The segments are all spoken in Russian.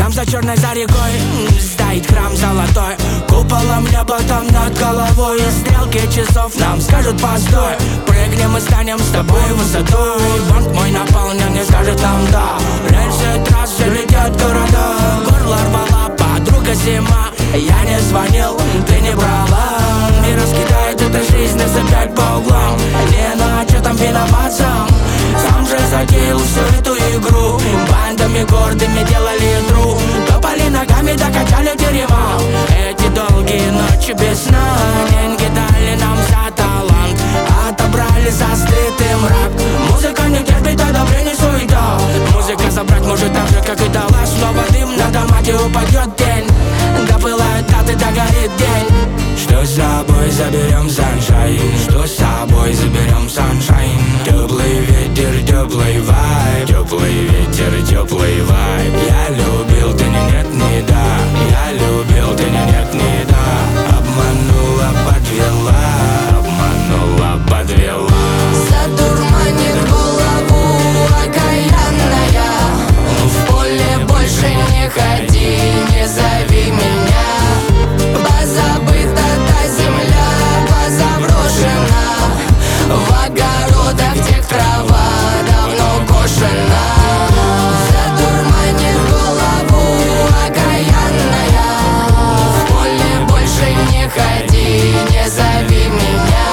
Там за черной за рекой стоит храм золотой, куполом небо там над головой. И стрелки часов нам скажут постой. Прыгнем и станем с тобой высотой. Банк мой наполнен и скажет нам да. Рельсы трассы летят города. Горло рвала подруга зима. Я не звонил, ты не брала. И раскидает эта жизнь нас опять по углам. Лена, а чё там виноват сам? Сам же затеял всю эту игру. Бандами гордыми делали тру. Топали ногами, докачали дерьма. Эти долгие ночи без сна. Деньги дали нам за талант, отобрали за стыд и мрак. Музыка не терпит одобрений, суета. Музыка забрать может так же, как и дала. Снова дым на домате упадет тень. Допылают даты, догорит день. Что с собой заберем саншайн? Что с собой заберем саншайн? Теплый ветер, теплый вайб. Теплый ветер, теплый вайб. Я любил, ты не нет, не да. Я любил, ты не нет, не да. Обманула, подвела. Обманула, подвела. Задурманит голову окаянная. В поле больше не ходи, не зови меня. Позабыта та земля, позаброшена. В огородах тех трава давно кошена. Задурманит голову окаянная. В поле больше не ходи, не зови меня.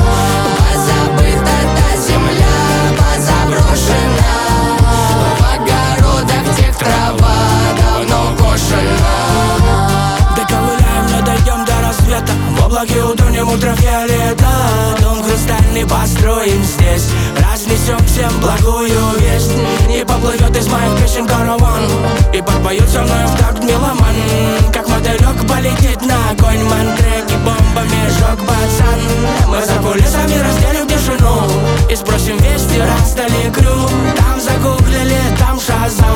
Позабыта та земля, позаброшена. В огородах тех трава давно кошена. Доковыляем, не дойдем до рассвета. В облаке утонем ультрафиолета. Дом хрустальный построим здесь. Разнесем всем благую весть. И поплывет из моих песен караван. И подпоет со мной в такт меломан. Как мотылек полетит на огонь. Мантреки бомбами жёг пацан. Мы за кулисами разделим тишину. И спросим вести, раз дали крю. Там загуглили, там шазам.